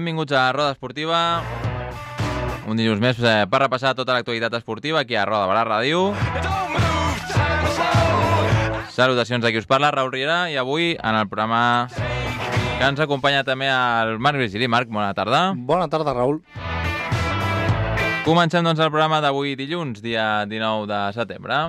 benvinguts a Roda Esportiva. Un dilluns més per repassar tota l'actualitat esportiva aquí a Roda Barà Ràdio. Salutacions de qui us parla, Raül Riera, i avui en el programa que ens acompanya també el Marc Virgili. Marc, bona tarda. Bona tarda, Raül. Comencem doncs el programa d'avui dilluns, dia 19 de setembre.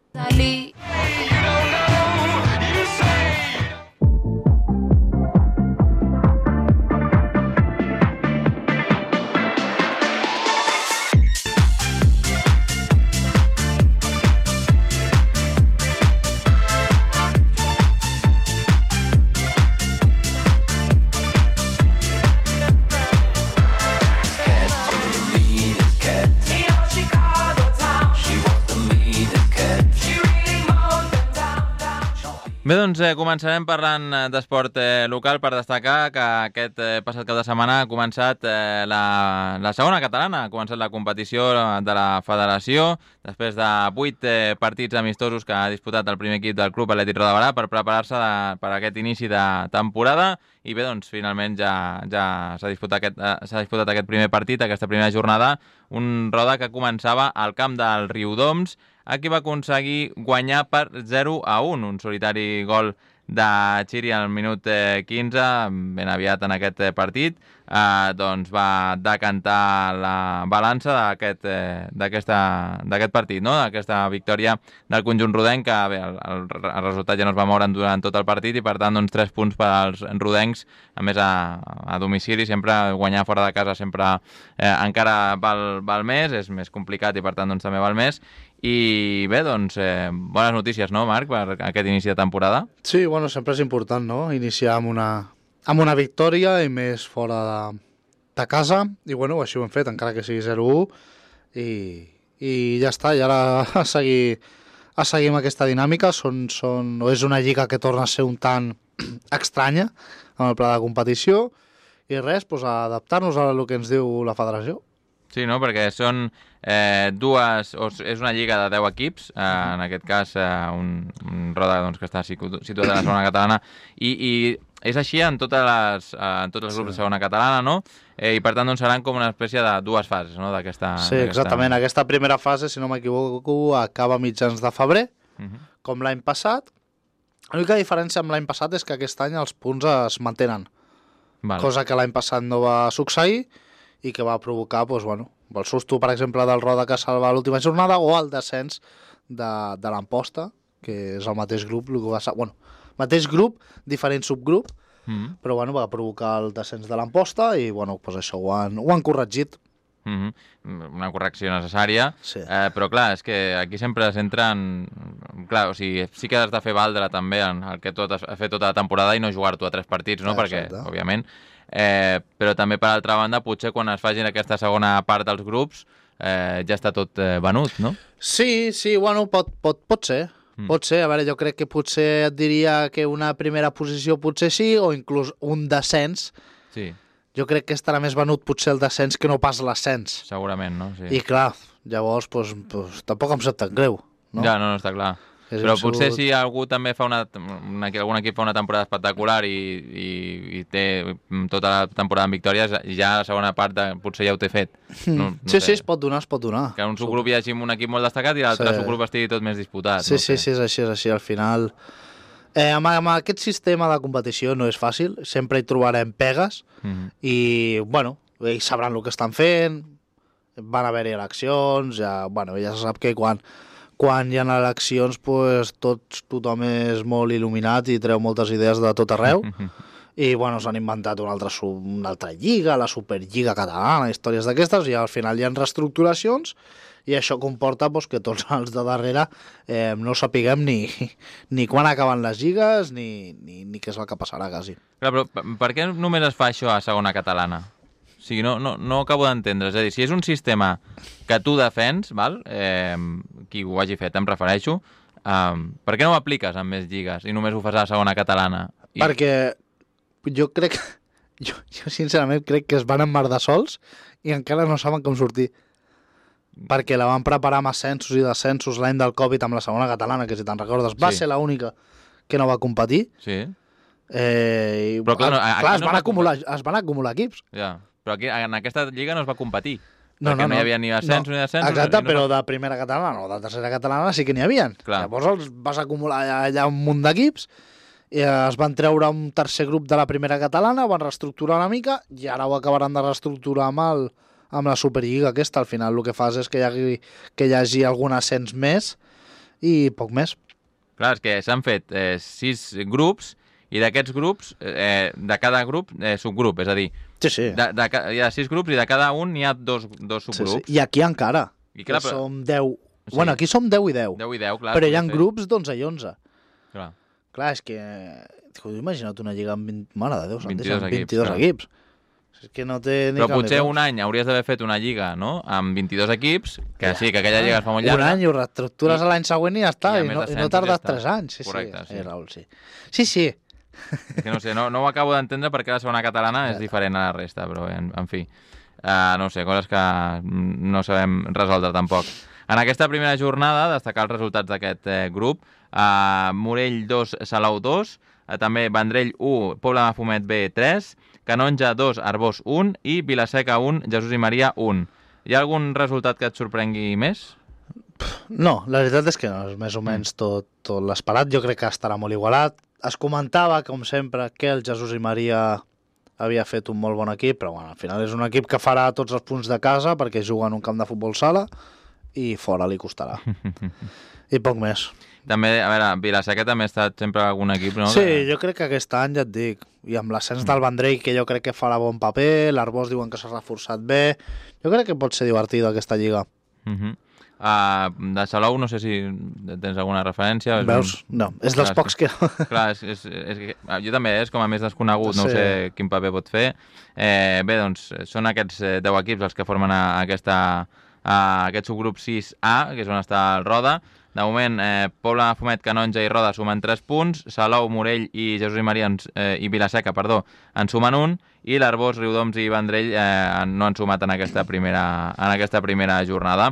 Bé, doncs començarem parlant d'esport local per destacar que aquest passat cap de setmana ha començat la segona catalana, ha començat la competició de la federació després de 8 partits amistosos que ha disputat el primer equip del Club Atlètic Roda Barà per preparar-se per aquest inici de temporada i bé, doncs finalment ja s'ha disputat aquest primer partit, aquesta primera jornada, un Roda que començava al camp del Riudoms. Aquí va aconseguir guanyar per 0-1, un solitari gol de Xiri al minut 15, ben aviat en aquest partit, doncs va decantar la balança d'aquest partit, no? D'aquesta victòria del conjunt rodenc, que bé, el resultat ja no es va moure durant tot el partit i per tant doncs 3 punts per als rodencs, a més a domicili, sempre guanyar fora de casa sempre encara val més, és més complicat i per tant doncs també val més. I bé, doncs, bones notícies, no, Marc, per aquest inici de temporada? Sí, bueno, sempre és important, no?, iniciar amb una victòria i més fora de casa, i bueno, així ho hem fet, encara que sigui 0-1, i ja està, i ara a seguir amb aquesta dinàmica. És una lliga que torna a ser un tant estranya amb el pla de competició, i res, doncs, a adaptar-nos a el que ens diu la federació. Sí, no? Perquè són és una lliga de 10 equips, en aquest cas un Roda doncs, que està situat a la segona catalana, i és així en tots els grups de segona catalana, no? I per tant doncs, seran com una espècie de 2 fases, no? Sí, exactament. Aquesta primera fase, si no m'equivoco, acaba a mitjans de febrer, com l'any passat. L'única diferència amb l'any passat és que aquest any els punts es mantenen, cosa que l'any passat no va succeir, i que va provocar, doncs, bueno, el susto, per exemple, del Roda que salva l'última jornada o el descens de l'Amposta, que és el mateix grup, mateix grup, diferent subgrup, però bueno, va provocar el descens de l'Amposta i bueno, doncs això ho han corregit. Una correcció necessària, sí. Però clar, és que aquí sempre s'entren... Clar, o sigui, sí que has de fer valdre també en el que has fet tota la temporada i no jugar-t'ho a 3 partits, no? Perquè, òbviament... però també per altra banda potser quan es facin aquesta segona part dels grups ja està tot venut, no? Sí, bueno, pot ser. Pot ser, a veure, jo crec que potser et diria que una primera posició potser sí, o inclús un descens. Sí. Jo crec que estarà més venut potser el descens que no pas l'ascens. Segurament, no? Sí. I clar, llavors doncs, tampoc em sap tan greu, no? Ja, no, està clar. Però potser si algú també fa algun equip fa una temporada espectacular i té tota la temporada en victòries, ja la segona part potser ja ho té fet. No sí, es pot donar. Que un subgrup hi hagi un equip molt destacat i l'altre subgrup estigui tot més disputat. Sí, és així. Al final, amb aquest sistema de competició no és fàcil, sempre hi trobarem pegues i, bueno, ells sabran el que estan fent, van haver-hi eleccions, ja se sap que quan hi ha eleccions pues, tothom és molt il·luminat i treu moltes idees de tot arreu i bueno, s'han inventat una altra lliga, la Superliga catalana, històries d'aquestes, i al final hi ha reestructuracions i això comporta pues, que tots els de darrere no sapiguem ni quan acaben les lligues ni què és el que passarà quasi. Clar, però per què només es fa això a segona catalana? O sigui, no acabo d'entendre. És a dir, si és un sistema que tu defens, val? Qui ho hagi fet, em refereixo, per què no ho apliques en més lligues i només ho fas a la segona catalana? Perquè jo sincerament crec que es van emmerdar sols i encara no saben com sortir. Perquè la van preparar amb ascensos i descensos l'any del Covid amb la segona catalana, que si te'n recordes va ser l'única que no va competir. Sí. Però clar, es van acumular equips. Ja, però aquí, en aquesta lliga no es va competir. No, perquè no hi havia ni ascens ni descens. Exacte, però de primera catalana o de tercera catalana sí que n'hi havia. Llavors els vas acumular allà un munt d'equips, i es van treure un tercer grup de la primera catalana, van reestructurar una mica i ara ho acabaran de reestructurar amb la Superliga aquesta. Al final el que fas és que hi hagi algun ascens més i poc més. Clar, és que s'han fet 6 grups i d'aquests grups, de cada grup, subgrup, és a dir, sí. Hi ha 6 grups i de cada un n'hi ha dos subgrups. I aquí encara, clar, som 10. Sí. Bueno, aquí som 10 i 10. 10 i 10, clar. Però hi ha grups d'11 i 11. Clar, és que... Imagina't una lliga amb 22 equips. És que no té ni però potser un any hauries d'haver fet una lliga, no?, amb 22 equips, que sí, que aquella lliga es fa molt llarga. Un any, ho reestructures l'any següent i ja està, i no tardes 3 anys. Correcte, sí. Raül, sí. Sí. És que no sé, no ho acabo d'entendre perquè la segona catalana és diferent a la resta, però en fi, no sé, coses que no sabem resoldre tampoc. En aquesta primera jornada, destacar els resultats d'aquest grup: Morell 2, Salou 2, també Vendrell 1, Pobla de Mafumet B 3, Canonja 2, Arbós 1 i Vilaseca 1, Jesús i Maria 1. Hi ha algun resultat que et sorprengui més? No, la veritat és que no, és més o menys tot l'esperat. Jo crec que estarà molt igualat. Es comentava, com sempre, que el Jesús i Maria havia fet un molt bon equip, però bueno, al final és un equip que farà tots els punts de casa perquè juga en un camp de futbol sala i fora li costarà. I poc més. També, a veure, Vilaseca també ha estat sempre algun equip, no? Sí, jo crec que aquest any, ja et dic, i amb l'ascens del Vendrell, que jo crec que farà bon paper, l'Arbós diuen que s'ha reforçat bé, jo crec que pot ser divertida aquesta lliga. De Salou no sé si tens alguna referència. Veus? No, és dels pocs que... Clar, jo també és com a més desconegut, no sé quin paper pot fer. Bé, doncs, són aquests 10 equips els que formen aquest subgrup 6A, que és on està el Roda. De moment, Pobla, Fumet, Canonja i Roda sumen 3 punts, Salou, Morell i Jesús i Maria i Vilaseca, en sumen 1, i l'Arbós, Riudoms i Vendrell no han sumat en aquesta primera jornada.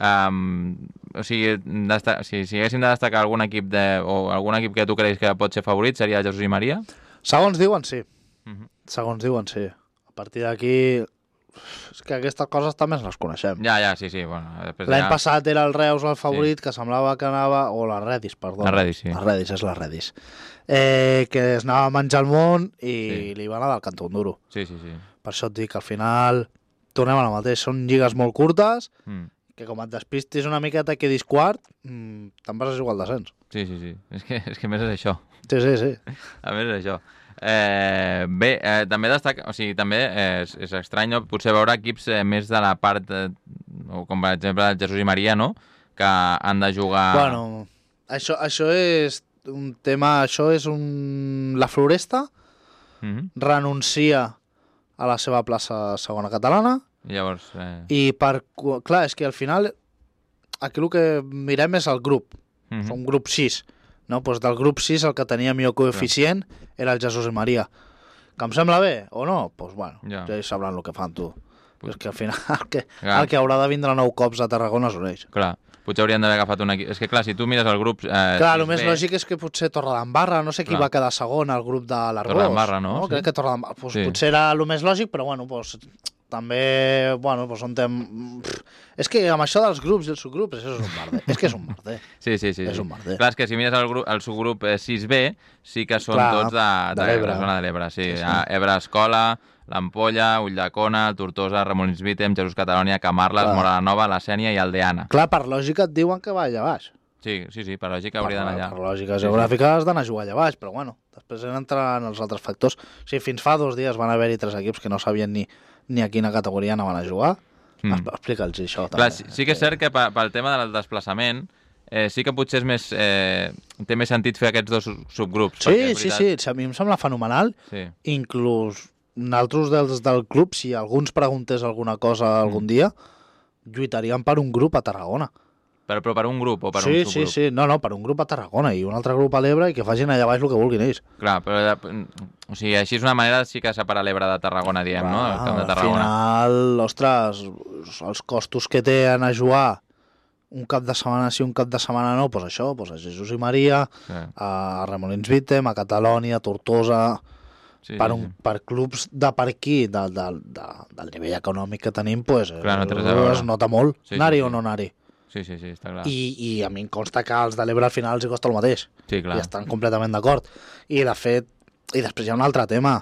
O sigui, si haguéssim de destacar algun equip o algun equip que tu creus que pot ser favorit, seria Jesús i Maria? Segons diuen, sí. Segons diuen, sí. A partir d'aquí... És que aquestes coses també les coneixem. Ja, sí. Bueno, l'any passat era el Reus el favorit, que semblava que anava... O la Redis, perdó. La Redis, sí. La Redis, és la Redis. Que es anava a menjar el món i li va anar del cantó un duro. Sí. Per això et dic que al final tornem a la mateixa. Són lligues molt curtes, que com et despistis una miqueta i quedis quart, te'n vas a jugar al descens. Sí. És que més és això. Sí. A més és això. Bé, també destaca, o sigui, també és estrany, no? Potser veure equips més de la part, com per exemple el Jesús i Maria, no?, que han de jugar... Bueno, això és un tema, La Floresta renuncia a la seva plaça segona catalana. Llavors... Clar, és que al final aquí el que mirem és el grup. Som grup 6. No? Pues del grup 6 el que tenia millor coeficient era el Jesús i Maria. Que em sembla bé o no? Pues bueno, ja sabran el que fan, tu. És que al final el que haurà de vindre 9 cops a Tarragona són ells. Clar, potser haurien d'haver agafat un equip. És que clar, si tu mires el grup... Clar, el més lògic és que potser Torredembarra, no sé qui va quedar segon al grup de l'Arbós. Torredembarra, no? Crec que Torredembarra. Pues potser era el més lògic, però bueno, pues... També, bueno, doncs on és que amb això dels grups i els subgrups, això és un merder. És que és un merder. Sí. És un merder. Clar, és que si mires el subgrup 6B, sí que són tots de la zona de l'Ebre. Sí. Ebre Escola, l'Ampolla, Ulldecona, Tortosa, Remolins Vítem, Jesús Catalònia, Camarles, Mora la Nova, la Sénia i Aldeana. Clar, per lògica et diuen que va allà baix. Sí, per lògica hauria d'anar allà. Per lògica geogràfica has d'anar a jugar allà baix, però bueno, després entren els altres factors. O sigui, fins fa 2 dies van haver-hi 3 equips que no sabien ni a quina categoria anaven a jugar. Explica'ls això. Clar, sí que és cert que pel tema del desplaçament sí que potser és més, té més sentit fer aquests 2 subgrups. Sí, a mi em sembla fenomenal. Inclús nosaltres del club, si alguns preguntés alguna cosa algun dia, lluitaríem per un grup a Tarragona. Però per un grup o per un subgrup? Sí, no, per un grup a Tarragona i un altre grup a l'Ebre i que facin allà baix el que vulguin ells. Clar, però o sigui, així és una manera sí que separar l'Ebre de Tarragona, diem, no? El camp de Tarragona. Al final, ostres, els costos que té anar a jugar un cap de setmana sí, un cap de setmana no, doncs això, doncs a Jesús i Maria, a Remolins Vítem, a Catalònia, a Tortosa, per clubs de per aquí, del nivell econòmic que tenim, doncs es nota molt anar-hi o no anar-hi. Sí, està clar. I a mi em consta que els de l'Ebre al final els costa el mateix. Sí, clar. I estan completament d'acord. I de fet, i després hi ha un altre tema.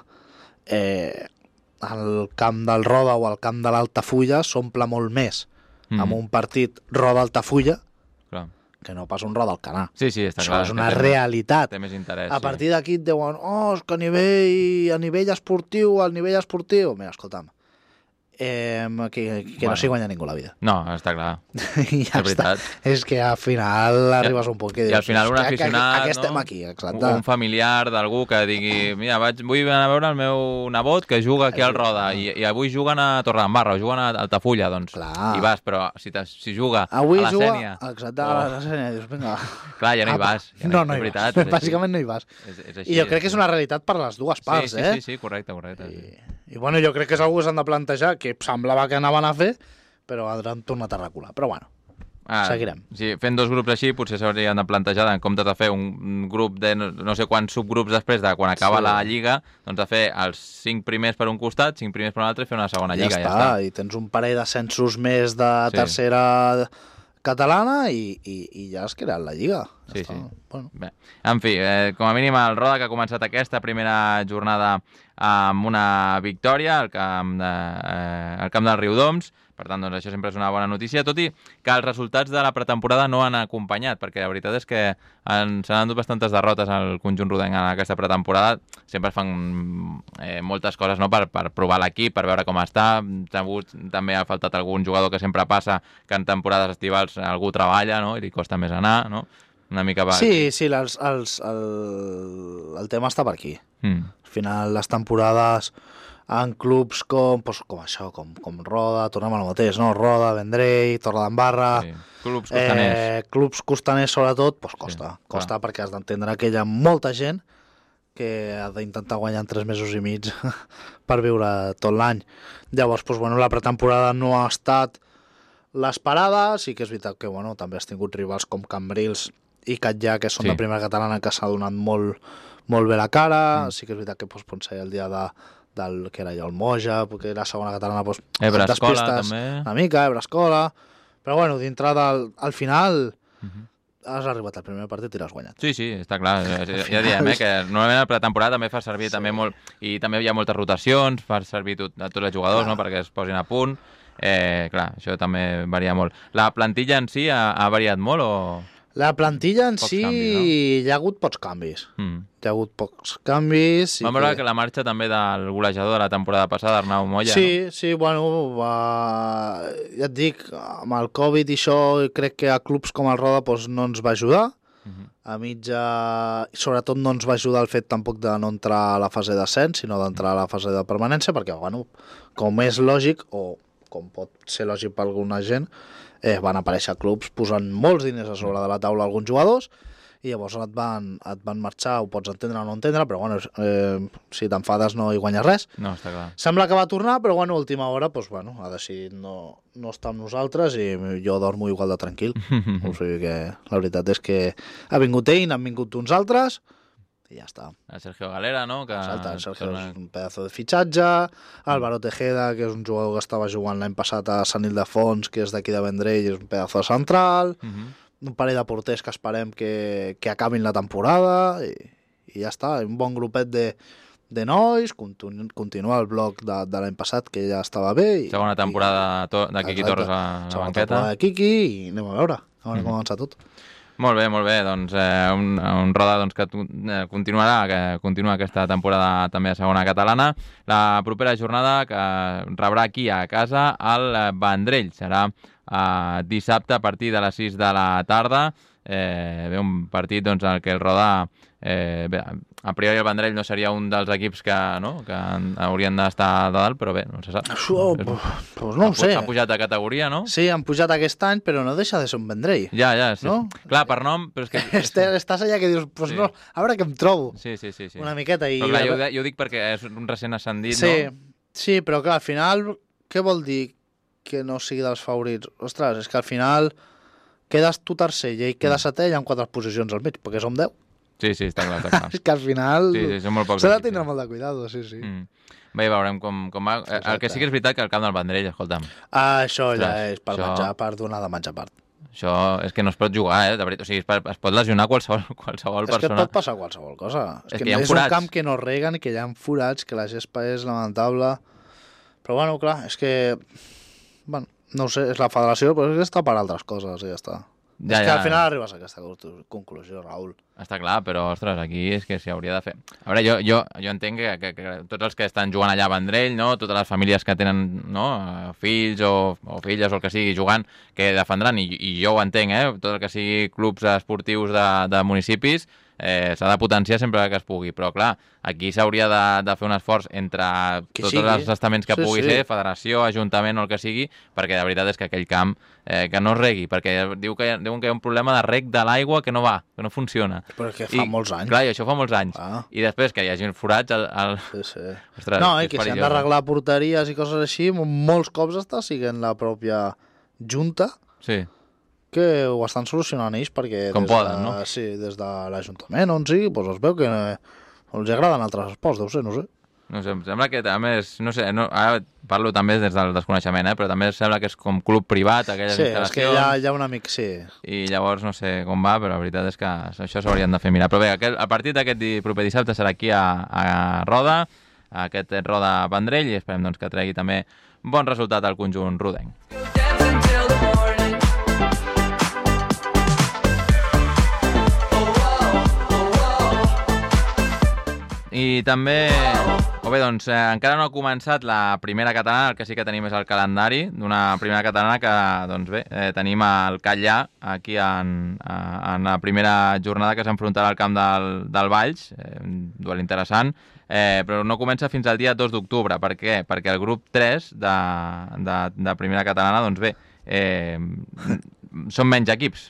El camp del Roda o el camp de l'Altafulla s'omple molt més amb un partit Roda-Altafulla que no pas un Roda-Alcanar. Sí, està clar. Això és una realitat. Té més interès. A partir d'aquí et diuen, és que a nivell esportiu, Mira, escolta'm, que no s'hi guanya ningú la vida. No, està clar. Ja està. És que al final arribes un poc i dius, i al final un aficionat, aquí estem aquí, exacte. Un familiar d'algú que digui, mira, vull anar a veure el meu nebot que juga aquí al Roda i avui juguen a Torredembarra o juguen a Altafulla, doncs hi vas, però si juga a la Sènia... Exacte, a la Sènia, dius, vinga... Clar, ja no hi vas. No hi vas, bàsicament no hi vas. I jo crec que és una realitat per les dues parts, Sí, correcte. I bueno, jo crec que és algú que s'han de plantejar, que semblava que anaven a fer, però han tornat a recular. Però bueno, seguirem. Sí, fent dos grups així, potser s'haurien de plantejar, en comptes de fer un grup de no sé quants subgrups després de quan acaba la Lliga, doncs de fer els 5 primers per un costat, 5 primers per un altre i fer una segona Lliga. Ja està. I tens un parell d'ascensos més de tercera catalana i ja has creat la Lliga. Sí. Bueno. Bé. En fi, com a mínim el Roda que ha començat aquesta primera jornada amb una victòria al camp del Riudoms. Per tant, doncs, això sempre és una bona notícia, tot i que els resultats de la pretemporada no han acompanyat, perquè la veritat és que s'han endut bastantes derrotes al conjunt rodenc en aquesta pretemporada. Sempre fan moltes coses, no?, per provar l'equip, per veure com està. També ha faltat algun jugador que sempre passa, que en temporades estivals algú treballa, no?, i li costa més anar, no? Una mica va... Sí, el tema està per aquí. Al final, les temporades en clubs com Roda, tornem al mateix, no? Roda, Vendrell, Torredembarra... Sí. Clubs costaners. Clubs costaners, sobretot, doncs costa. Costa perquè has d'entendre que hi ha molta gent que ha d'intentar guanyar en 3 mesos i mig per viure tot l'any. Llavors, doncs, bueno, la pretemporada no ha estat l'esperada. Sí que és veritat que també has tingut rivals com Cambrils i Catllà, que són de primera catalana, que s'ha donat molt bé la cara. Sí que és veritat que potser el dia del que era allò el Moja, perquè era segona catalana, Ebre-Escola també. Una mica, Ebre-Escola. Però bueno, dintre al final has arribat al primer partit i l'has guanyat. Sí, està clar. Ja diem, que normalment la pretemporada també fa servir també molt, i també hi ha moltes rotacions, fa servir a tots els jugadors, no?, perquè es posin a punt. Clar, això també varia molt. La plantilla en si ha variat molt o...? La plantilla en si canvis, no? Hi ha hagut pocs canvis. Hi ha hagut pocs canvis. Vam veure que la marxa també del golejador de la temporada passada, Arnau Moya, no? Sí, bueno, ja et dic, amb el Covid i això, crec que a clubs com el Roda no ens va ajudar. A mitja... Sobretot no ens va ajudar el fet tampoc de no entrar a la fase d'ascens, sinó d'entrar a la fase de permanència, perquè, bueno, com és lògic, o com pot ser lògic per alguna gent, van aparèixer clubs posant molts diners a sobre de la taula alguns jugadors i llavors et van marxar, ho pots entendre o no entendre, però bueno, si t'enfades no hi guanyes res. No, està clar. Sembla que va tornar, però bueno, a última hora ha decidit no estar amb nosaltres i jo dormo igual de tranquil. O sigui que la veritat és que ha vingut ell, n'han vingut uns altres i ja està. El Sergio Galera, no? Exacte, el Sergio és un pedazo de fitxatge, Álvaro Tejeda, que és un jugador que estava jugant l'any passat a Sant Ildefons, que és d'aquí de Vendrell, és un pedazo de central, un parell de porters que esperem que acabin la temporada i ja està, un bon grupet de nois, continua el bloc de l'any passat, que ja estava bé. Segona temporada de Quiqui Torres a la banqueta. Segona temporada de Quiqui i anem a veure com avança tot. Molt bé, doncs un Roda que continua aquesta temporada també a segona catalana. La propera jornada que rebrà aquí a casa el Vendrell. Serà dissabte a partir de les 6 de la tarda. Un partit en què el Roda... a priori el Vendrell no seria un dels equips que haurien d'estar de dalt, però bé, no se sap. No ho sé. Ha pujat de categoria, no? Sí, han pujat aquest any, però no deixa de ser un Vendrell. Ja, sí. No? Clar, per nom... Però és que... Estàs allà que dius, no, a veure què em trobo. Sí. Una miqueta. Però clar, jo dic perquè és un recent ascendit, no? Sí, però clar, al final, què vol dir que no sigui dels favorits? Ostres, és que al final quedes tu tercer i ell queda setè, hi ha 4 posicions al mig, perquè som 10. Sí, està clar, està clar. És que al final són molt pocs s'ha de equips, tenir molt de cuidado, sí. Bé, veurem com va. El que sí que és veritat que el camp del Vendrell, escolta'm. Això ja és per menjar, per donar de menjar part. Això és que no es pot jugar, de veritat. O sigui, es pot lesionar qualsevol persona. És que et pot passar qualsevol cosa. És que és un camp que no reguen, que hi ha forats, que la gespa és lamentable. Però bueno, clar, és que... Bueno, no ho sé, és la federació, però és que està per altres coses i ja està. És que al final arribes a aquesta conclusió, Raül. Està clar, però, ostres, aquí és que s'hi hauria de fer. A veure, jo entenc que tots els que estan jugant allà a Vendrell, no? Totes les famílies que tenen fills o filles o el que sigui jugant, que defendran, i jo ho entenc, tot el que sigui clubs esportius de municipis, s'ha de potenciar sempre que es pugui, però clar, aquí s'hauria de fer un esforç entre tots els estaments que pugui ser, federació, ajuntament o el que sigui, perquè de veritat és que aquell camp que no es regui, perquè diuen que hi ha un problema de reg de l'aigua que no va, que no funciona. Però que fa molts anys. Clar, i això fa molts anys. I després que hi hagi forats... Ostres, no, i que s'han d'arreglar porteries i coses així, molts cops està siguent la pròpia junta. Sí. Que ho estan solucionant ells perquè com poden, no? Sí, des de l'Ajuntament on sigui, doncs es veu que els agraden altres esports, deu ser, no sé. No sé, em sembla que també és, no sé, ara parlo també des del desconeixement, però també sembla que és com club privat, aquelles instal·lacions. Sí, és que hi ha un amic, sí. I llavors no sé com va, però la veritat és que això s'haurien de fer mirar. Però bé, el partit d'aquest proper dissabte serà aquí a Roda, aquest Roda Vendrell, i esperem doncs, que tregui també bon resultat al conjunt rodenc. I també, doncs, encara no ha començat la primera catalana, el que sí que tenim és el calendari d'una primera catalana que, doncs bé, tenim el Catllà aquí en la primera jornada que s'enfrontarà al camp del Valls, un duel interessant, però no comença fins al dia 2 d'octubre. Per què? Perquè el grup 3 de primera catalana, doncs bé, són menys equips.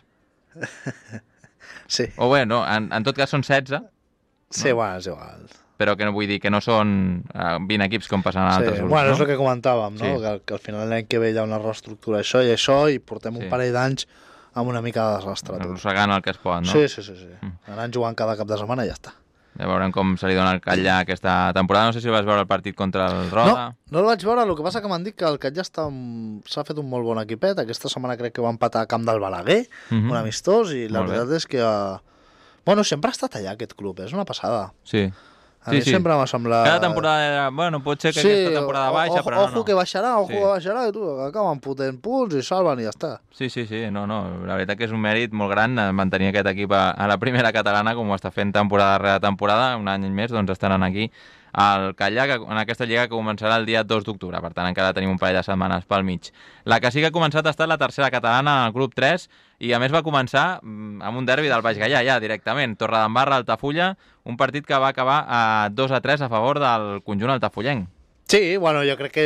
Sí. O bé, no, en tot cas són 16. Sí, bueno, és igual. Però que no vull dir que no són 20 equips com passen a altres grups, bueno, no? És el que comentàvem, no? Que al final l'any que ve hi ha una reestructura això i portem un parell d'anys amb una mica de desastre. Arrossegant el que es pot, no? Sí. Anant jugant cada cap de setmana i ja està. Ja veurem com se li dona el Catllà aquesta temporada. No sé si vas veure el partit contra el Roda. No el vaig veure, el que passa que m'han dit que el Catllà s'ha fet un molt bon equipet. Aquesta setmana crec que va empatar a camp del Balaguer, un amistós, i la veritat és que... Bueno, sempre ha estat allà aquest club, és una passada. Sí. A mi sempre m'ha semblat... Cada temporada era... Bueno, pot ser que aquesta temporada baixa, però no. Ojo que baixarà, i tu, acaben fotent punts i salven i ja està. Sí, no, la veritat que és un mèrit molt gran mantenir aquest equip a la primera catalana, com ho està fent temporada rere temporada, un any més, doncs estaran aquí al Catllà, en aquesta lliga que començarà el dia 2 d'octubre, per tant encara tenim un parell de setmanes pel mig. La que sí que ha començat ha estat la tercera catalana al grup 3, i a més va començar amb un derbi del Baix Gaià, ja directament, Torredembarra, Altafulla, un partit que va acabar a 2-3 a favor del conjunt altafullenc. Sí, bueno, jo crec que...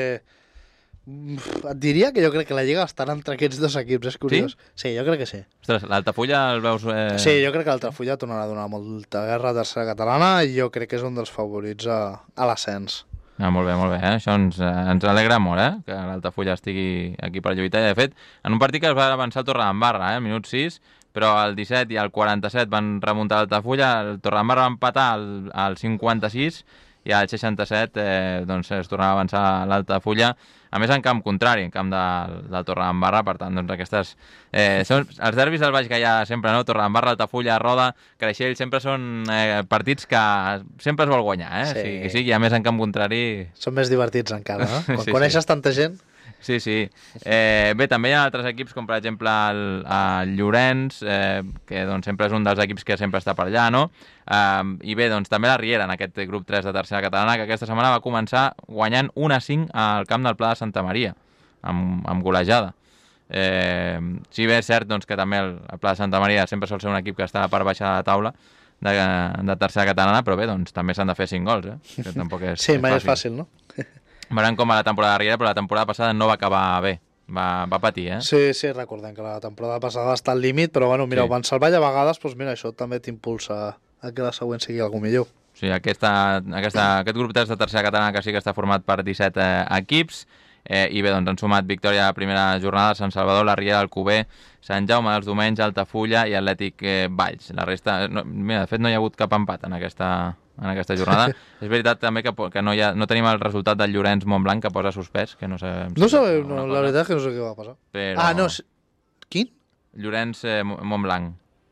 Et diria que jo crec que la Lliga estarà entre aquests dos equips, és curiós. Sí, jo crec que sí. Ostres, l'Altafulla el veus... Sí, jo crec que l'Altafulla tornarà a donar molta guerra a tercera catalana i jo crec que és un dels favorits a l'ascens. Molt bé, això ens alegra molt, que l'Altafulla estigui aquí per lluitar. I de fet, en un partit que es va avançar el Torredembarra, minut 6, però al 17 i al 47 van remuntar l'Altafulla, el Torredembarra va empatar al 56 i al 67 doncs es tornava a avançar l'Altafulla, a més en camp contrari, en camp del Torredembarra. Per tant, doncs aquestes... són els derbis del Baix Gaià sempre, no? Torredembarra, Altafulla, Roda, Creixell, sempre són partits que sempre es vol guanyar, Sí, i a més en camp contrari... Són més divertits encara, no? Quan coneixes tanta gent... Sí. Bé, també hi ha altres equips, com per exemple el Llorenç, que doncs, sempre és un dels equips que sempre està per allà, no? I bé, doncs també la Riera, en aquest grup 3 de tercera catalana, que aquesta setmana va començar guanyant 1-5 al camp del Pla de Santa Maria, amb golejada. Si bé és cert doncs, que també el Pla de Santa Maria sempre sol ser un equip que està a la part baixa de la taula de tercera catalana, però bé, doncs també s'han de fer 5 gols, que tampoc és sí, mai és fàcil, no? Veurem com a la temporada de Riera, però la temporada passada no va acabar bé. Va patir, Sí, recordem que la temporada passada està al límit, però bueno, mira, van salvar i a vegades, doncs mira, això també t'impulsa a que la següent sigui algú millor. Sí, aquest grup 3 de tercera catalana que sí que està format per 17 equips. I bé, doncs han sumat victòria a la primera jornada Sant Salvador, la Riera, Alcover, Sant Jaume dels Domenys, Altafulla i Atlètic Valls. La resta, mira, de fet no hi ha hagut cap empat en aquesta jornada. És veritat també que no tenim el resultat del Llorenç Montblanc, que posa suspès, que no sabem... No sabem, la veritat és que no sé què va passar. Però... no, quin? Llorenç Montblanc.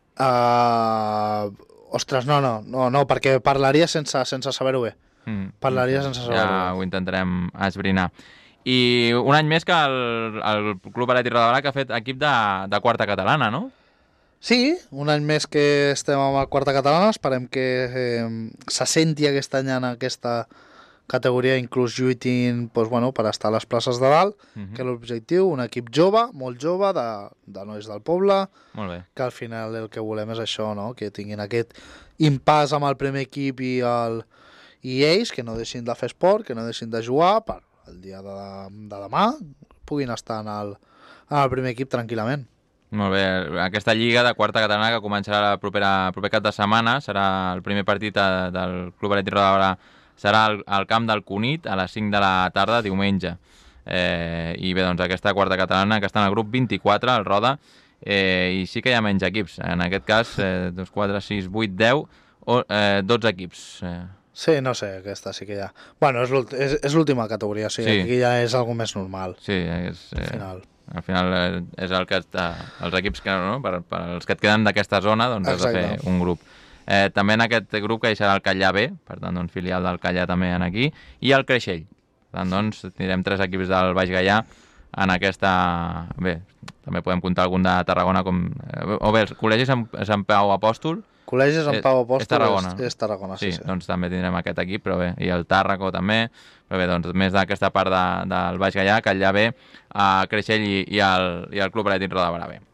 Ostres, no, perquè parlaria sense saber-ho bé. Parlaria sense saber-ho bé. Ja ho intentarem esbrinar. I un any més que el Club Atlètic Roda de Barà, que ha fet equip de quarta catalana, no? Sí, un any més que estem amb la quarta catalana, esperem que s'assenti aquest any en aquesta categoria, inclús lluitin per estar a les places de dalt, que és l'objectiu, un equip jove, molt jove, de nois del poble, molt bé. Que al final el que volem és això, no? Que tinguin aquest impàs amb el primer equip i ells, que no deixin de fer esport, que no deixin de jugar, per el dia de demà puguin estar en el primer equip tranquil·lament. Molt bé, aquesta lliga de quarta catalana que començarà el proper cap de setmana, serà el primer partit del Club Atlètic Roda de Barà, serà al camp del Cunit a les 5 de la tarda, diumenge. I bé, doncs aquesta quarta catalana que està en el grup 24, el Roda, i sí que hi ha menys equips. En aquest cas, 2, 4, 6, 8, 10 o 12 equips. Sí, no sé, aquesta sí que hi ha. Bueno, és l'última categoria, o sigui, sí. Aquí ja és algo més normal. Sí, al final és el que els equips que, no? per els que et queden d'aquesta zona, doncs has de fer un grup. També en aquest grup que hi serà el Callà B, per tant, doncs, filial del Callà també en aquí, i el Creixell. Per tant, doncs, tindrem 3 equips del Baix Gaià en aquesta... Bé, també podem comptar algun de Tarragona com... O bé, els col·legis Sant Pau Apòstol. Col·legis Sant Pau Apòstol és Tarragona. Sí, doncs també tindrem aquest equip, però bé, i el Tàrraco també, però bé, doncs més d'aquesta part del Baix Gaià, Callà B, Creixell i el Club Atlètic Roda de Barà B.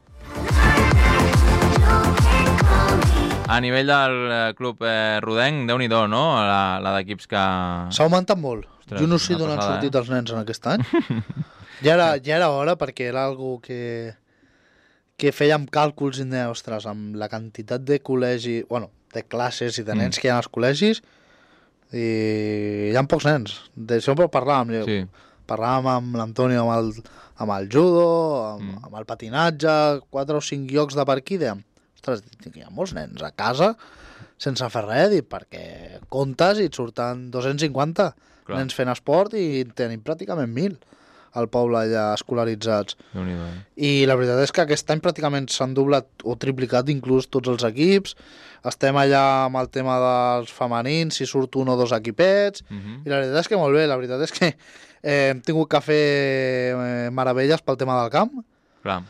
A nivell del club rodenc, Déu-n'hi-do, no? La d'equips que... S'ha augmentat molt. Jo no sé d'on han sortit els nens en aquest any. Ja era hora, perquè era algo que fèiem càlculs i deia, ostres, amb la quantitat de col·legis, de classes i de nens que hi ha als col·legis, i hi ha pocs nens. D'això parlàvem. Sí. Parlàvem amb l'Antonio, amb el judo, amb el patinatge, 4 o 5 llocs de per aquí, dèiem, ostres, hi ha molts nens a casa sense fer res, perquè comptes i et surten 250 nens fent esport i tenim pràcticament 1.000 al poble allà escolaritzats. I la veritat és que aquest any pràcticament s'han doblat o triplicat inclús tots els equips. Estem allà amb el tema dels femenins, si surt 1 o 2 equipets, i la veritat és que molt bé, la veritat és que hem tingut que fer meravelles pel tema del camp. Clar.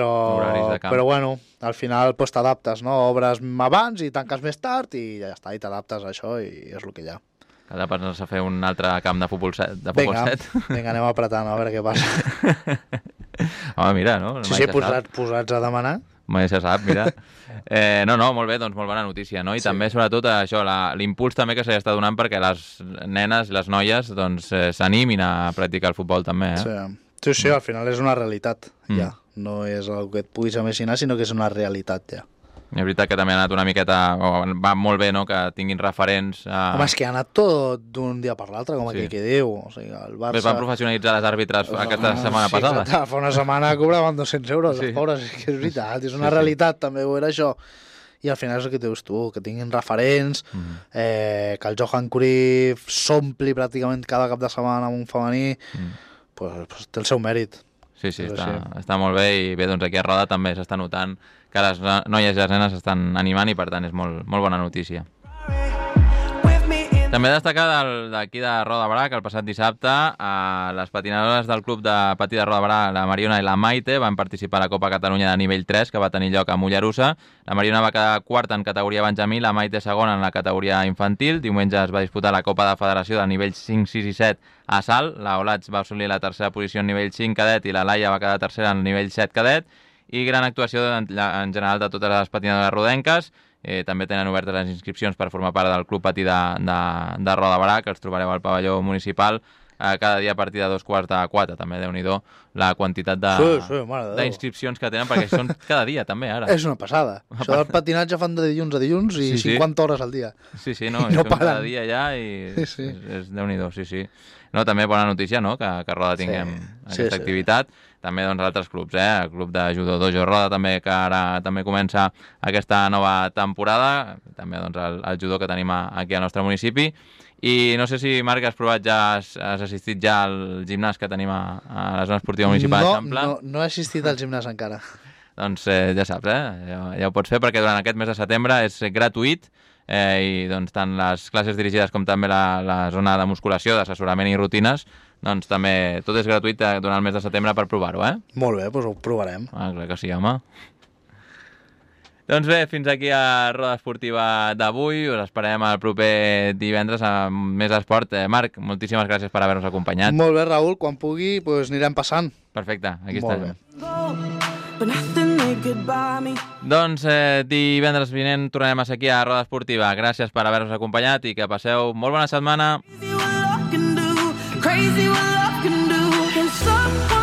Però bueno, al final pues, t'adaptes, no? Obres abans i tanques més tard i ja està, i t'adaptes a això i és el que hi ha. Ara vas a fer un altre camp de futbol set. Vinga, anem apretant a veure què passa. Home, mira, no? Sí, posats a demanar. Mai se sap, mira. No, molt bé, doncs molt bona notícia, no? I també, sobretot, això, l'impuls també que s'ha d'estar donant perquè les nenes, les noies, doncs s'animin a practicar el futbol també, Sí, al final és una realitat, ja. No és el que et puguis imaginar, sinó que és una realitat, ja. És veritat que també ha anat una miqueta... Va molt bé, no?, que tinguin referents... Home, és que ha anat tot d'un dia per l'altre, com aquí que diu. O sigui, el Barça... Es van professionalitzar les àrbitres aquesta setmana passada. Exacte, fa una setmana cobraven 200 euros, les pobres, és que és veritat, és una realitat, també ho era això. I al final és el que dius tu, que tinguin referents, que el Johan Cruyff s'ompli pràcticament cada cap de setmana amb un femení, pues té el seu mèrit. Sí, està molt bé i bé, doncs aquí a Roda també s'està notant que les noies i les nenes s'estan animant i per tant és molt bona notícia. També destacar d'aquí de Roda de Barà que el passat dissabte les patinadores del club de patí de Roda de Barà, la Mariona i la Maite, van participar a la Copa Catalunya de nivell 3 que va tenir lloc a Mollerussa. La Mariona va quedar quarta en categoria benjamí, la Maite segona en la categoria infantil. Diumenge es va disputar la Copa de Federació de nivell 5, 6 i 7 a Salt. La Olats va assolir la tercera posició en nivell 5 cadet i la Laia va quedar tercera en nivell 7 cadet. I gran actuació en general de totes les patinadores rodenques. També tenen obertes les inscripcions per formar part del Club Patí de Roda de Barà, que els trobareu al pavelló municipal cada dia a partir de 3:45. També, Déu-n'hi-do, la quantitat d'inscripcions que tenen, perquè són cada dia també, ara. És una passada. Això del patinatge fan de dilluns a dilluns i 50 hores al dia. Sí, no, és cada dia ja i és Déu-n'hi-do, sí. No, també bona notícia, no?, que a Roda tinguem aquesta activitat. També doncs, altres clubs, el club de judo Dojo Roda també, que ara també comença aquesta nova temporada, també doncs, el judo que tenim aquí al nostre municipi. I no sé si, Marc, has provat has assistit ja al gimnàs que tenim a la zona esportiva municipal d'Eixample? No he assistit al gimnàs encara. Doncs ja saps, ja ho pots fer perquè durant aquest mes de setembre és gratuït i doncs, tant les classes dirigides com també la zona de musculació, d'assessorament i rutines, doncs també tot és gratuït durant el mes de setembre per provar-ho, Molt bé, doncs ho provarem. Clar que sí, home. Doncs bé, fins aquí a Roda Esportiva d'avui. Us esperem el proper divendres amb més esport. Marc, moltíssimes gràcies per haver-nos acompanyat. Molt bé, Raül, quan pugui doncs anirem passant. Perfecte, aquí estarem. Doncs divendres vinent tornarem a ser aquí a Roda Esportiva. Gràcies per haver-nos acompanyat i que passeu molt bona setmana. Crazy what love can do.